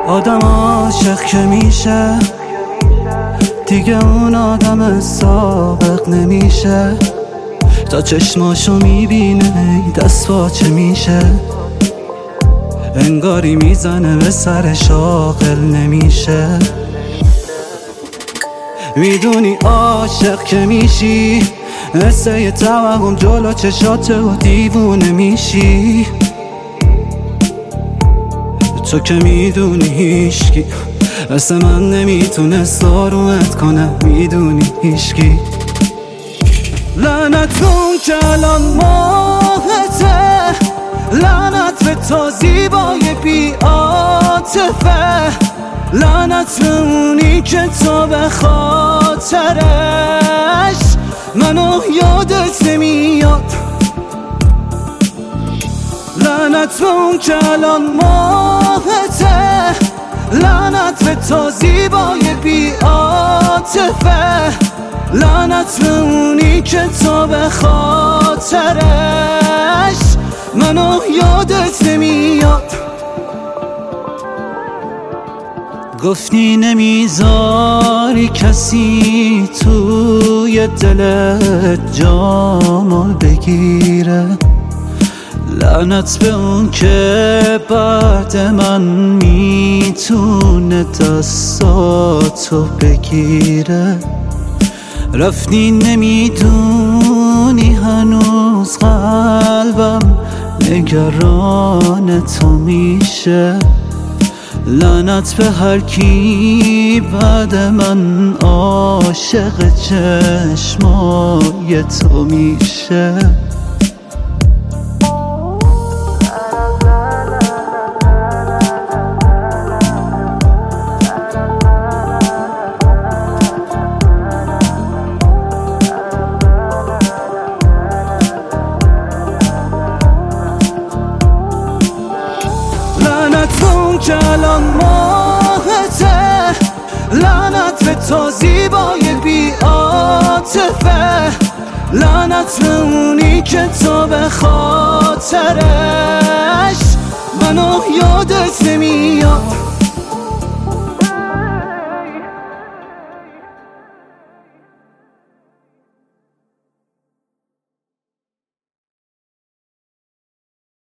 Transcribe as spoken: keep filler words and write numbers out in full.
آدم عاشق که میشه دیگه اون آدم سابق نمیشه. تا چشماشو میبینه دست واچه میشه، انگاری میزنه به سرش عاقل نمیشه. میدونی عاشق که میشی مثل یه توهم جلو چشاته و دیوونه میشی. تو که میدونی هیشکی مثل من نمیتونست آرومت کنه، میدونی هیشکی. لعنت اون که الان ماهته، لعنت به تا زیبای بی عاطفه، لعنت به اونی که تا به خاطرش منو یادت نمیاد. لعنت به اون که الان ماهته، لعنت به تا زیبای بی عاطفه، لعنت به اونی که تا به خاطرش منو یادت نمیاد. گفتی نمیذاری کسی توی دلت جامو بگیره، لعنت به اون که بعد من میتونه دستاتو بگیره. رفتی نمیدونی هنوز قلبم نگران تو میشه، لعنت به هر کی بعد من عاشق چشمای تو میشه. لعنت اون که الان ماهته، لعنت به تا زیبای بی عاطفه، لعنت به اونی که تا به خاطرش منو یادت نمیاد.